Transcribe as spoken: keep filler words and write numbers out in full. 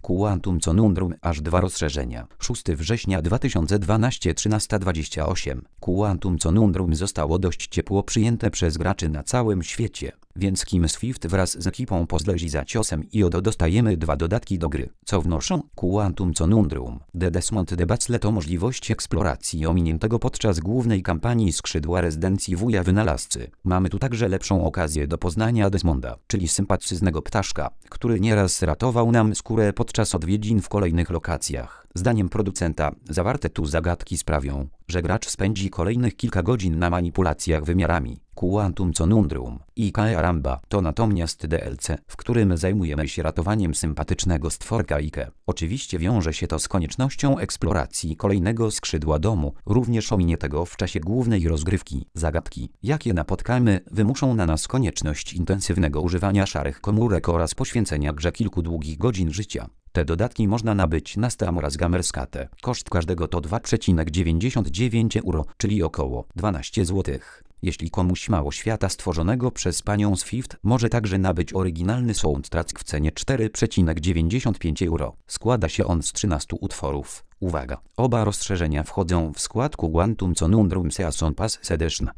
Quantum Conundrum aż dwa rozszerzenia. szóstego września dwa tysiące dwunastego trzynaście dwadzieścia osiem. Quantum Conundrum zostało dość ciepło przyjęte przez graczy na całym świecie, więc Kim Swift wraz z ekipą pozleci za ciosem i oto dostajemy dwa dodatki do gry. Co wnoszą? Quantum Conundrum. The Desmond Debacle to możliwość eksploracji ominiętego podczas głównej kampanii skrzydła rezydencji wuja wynalazcy. Mamy tu także lepszą okazję do poznania Desmonda, czyli sympatyznego ptaszka, który nieraz ratował nam skórę podczas odwiedzin w kolejnych lokacjach. Zdaniem producenta, zawarte tu zagadki sprawią, że gracz spędzi kolejnych kilka godzin na manipulacjach wymiarami. Quantum Conundrum i Karamba to natomiast D L C, w którym zajmujemy się ratowaniem sympatycznego stworka Ike. Oczywiście wiąże się to z koniecznością eksploracji kolejnego skrzydła domu, również ominiętego w czasie głównej rozgrywki. Zagadki, jakie napotkamy, wymuszą na nas konieczność intensywnego używania szarych komórek oraz poświęcenia grze kilku długich godzin życia. Te dodatki można nabyć na Steam oraz Gamerscape. Koszt każdego to dwa przecinek dziewięćdziesiąt dziewięć euro, czyli około dwanaście złotych. Jeśli komuś mało świata stworzonego przez panią Swift, może także nabyć oryginalny soundtrack w cenie cztery przecinek dziewięćdziesiąt pięć euro. Składa się on z trzynastu utworów. Uwaga! Oba rozszerzenia wchodzą w skład Quantum Conundrum Season Pass Edition.